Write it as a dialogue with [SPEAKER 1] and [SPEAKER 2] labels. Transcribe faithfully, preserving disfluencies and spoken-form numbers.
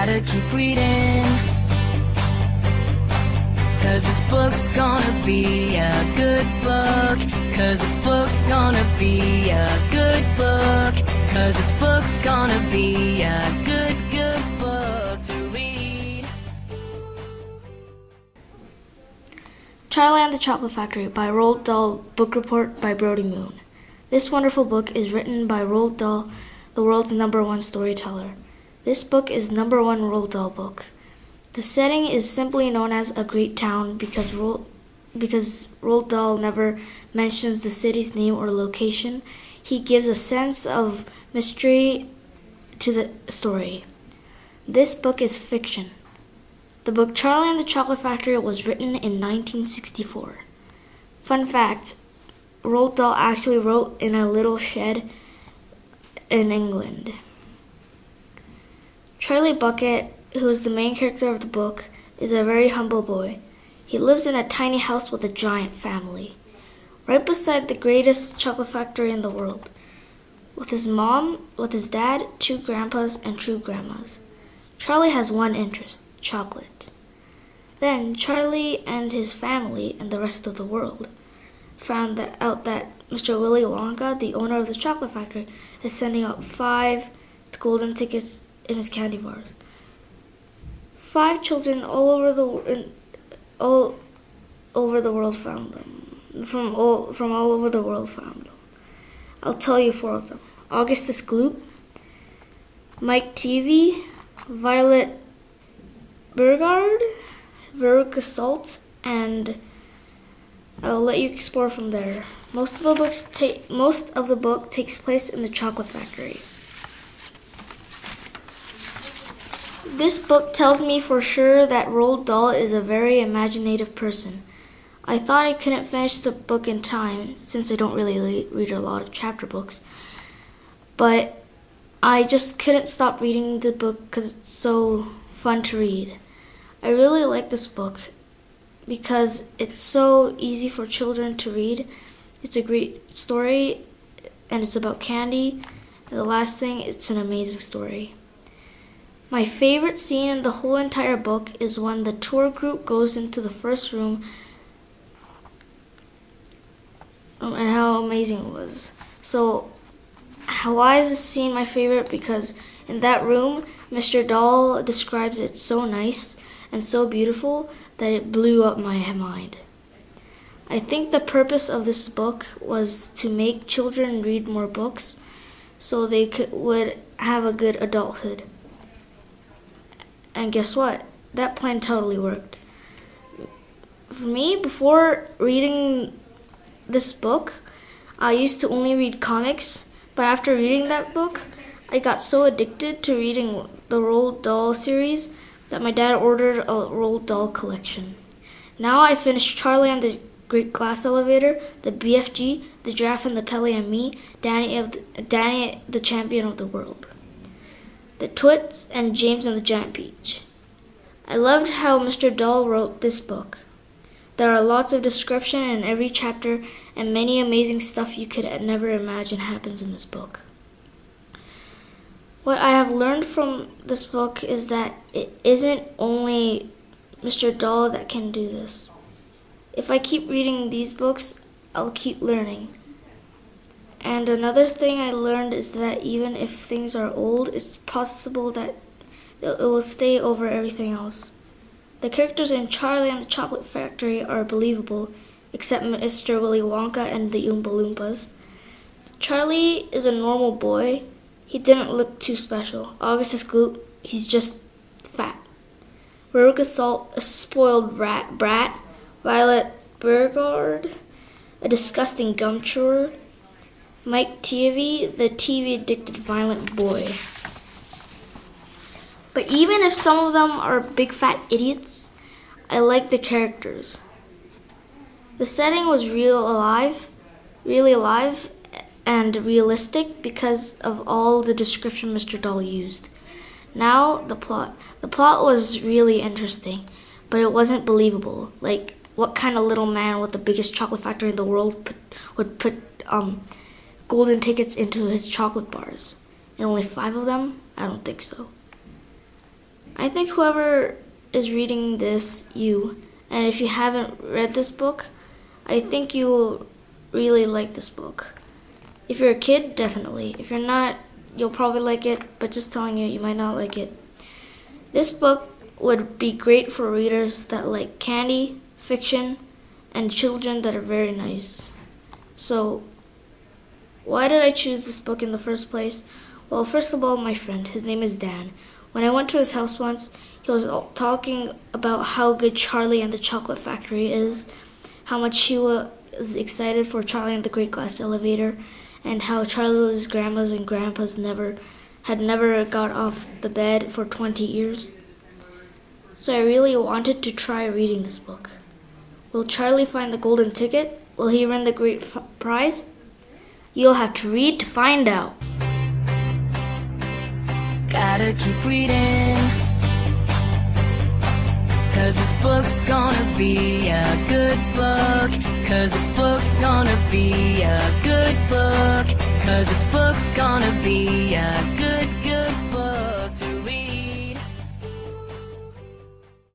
[SPEAKER 1] gotta keep reading, 'cause this book's gonna be a good book. 'Cause this book's gonna be a good book. 'Cause this book's gonna be a good, good book to read.
[SPEAKER 2] Charlie and the Chocolate Factory by Roald Dahl. Book report by Brody Moon. This wonderful book is written by Roald Dahl, the world's number one storyteller. This book is number one Roald Dahl book. The setting is simply known as a great town because Roald, because Roald Dahl never mentions the city's name or location. He gives a sense of mystery to the story. This book is fiction. The book Charlie and the Chocolate Factory was written in nineteen sixty-four. Fun fact, Roald Dahl actually wrote in a little shed in England. Charlie Bucket, who is the main character of the book, is a very humble boy. He lives in a tiny house with a giant family, right beside the greatest chocolate factory in the world, with his mom, with his dad, two grandpas, and two grandmas. Charlie has one interest, chocolate. Then Charlie and his family and the rest of the world found that out that Mister Willy Wonka, the owner of the chocolate factory, is sending out five golden tickets in his candy bars. Five children all over the all over the world found them. From all from all over the world found them. I'll tell you four of them: Augustus Gloop, Mike Teavee, Violet Beauregarde, Veruca Salt, and I'll let you explore from there. Most of the books ta- most of the book takes place in the chocolate factory. This book tells me for sure that Roald Dahl is a very imaginative person. I thought I couldn't finish the book in time since I don't really read a lot of chapter books, but I just couldn't stop reading the book because it's so fun to read. I really like this book because it's so easy for children to read. It's a great story, and it's about candy. And the last thing, it's an amazing story. My favorite scene in the whole entire book is when the tour group goes into the first room um, and how amazing it was. So, why is this scene my favorite? Because in that room, Mister Dahl describes it so nice and so beautiful that it blew up my mind. I think the purpose of this book was to make children read more books so they could, would have a good adulthood. And guess what? That plan totally worked. For me, before reading this book, I used to only read comics, but after reading that book, I got so addicted to reading the Roald Dahl series that my dad ordered a Roald Dahl collection. Now I finished Charlie and the Great Glass Elevator, the B F G, the Giraffe and the Pele and Me, Danny, of the, Danny the Champion of the World, the Twits, and James and the Giant Peach. I loved how Mister Dahl wrote this book. There are lots of description in every chapter, and many amazing stuff you could never imagine happens in this book. What I have learned from this book is that it isn't only Mister Dahl that can do this. If I keep reading these books, I'll keep learning. And another thing I learned is that even if things are old, it's possible that it will stay over everything else. The characters in Charlie and the Chocolate Factory are believable, except Mister Willy Wonka and the Oompa Loompas. Charlie is a normal boy. He didn't look too special. Augustus Gloop, he's just fat. Veruca Salt, a spoiled rat brat. Violet Beauregarde, a disgusting gum chewer. Mike Teavee, the T V-addicted violent boy. But even if some of them are big fat idiots, I like the characters. The setting was real alive, really alive, and realistic because of all the description Mister Dahl used. Now, the plot. The plot was really interesting, but it wasn't believable. Like, what kind of little man with the biggest chocolate factory in the world put, would put um, golden tickets into his chocolate bars? And only five of them? I don't think so. I think whoever is reading this, you, and if you haven't read this book, I think you'll really like this book. If you're a kid, definitely. If you're not, you'll probably like it, but just telling you, you might not like it. This book would be great for readers that like candy, fiction, and children that are very nice. So, why did I choose this book in the first place? Well, first of all, my friend, his name is Dan. When I went to his house once, he was talking about how good Charlie and the Chocolate Factory is, how much he was excited for Charlie and the Great Glass Elevator, and how Charlie's grandmas and grandpas never had never got off the bed for twenty years. So I really wanted to try reading this book. Will Charlie find the golden ticket? Will he win the great f- prize? You'll have to read to find out.
[SPEAKER 1] Gotta keep reading, 'cause this book's gonna be a good book. 'Cause this book's gonna be a good book. 'Cause this book's gonna be a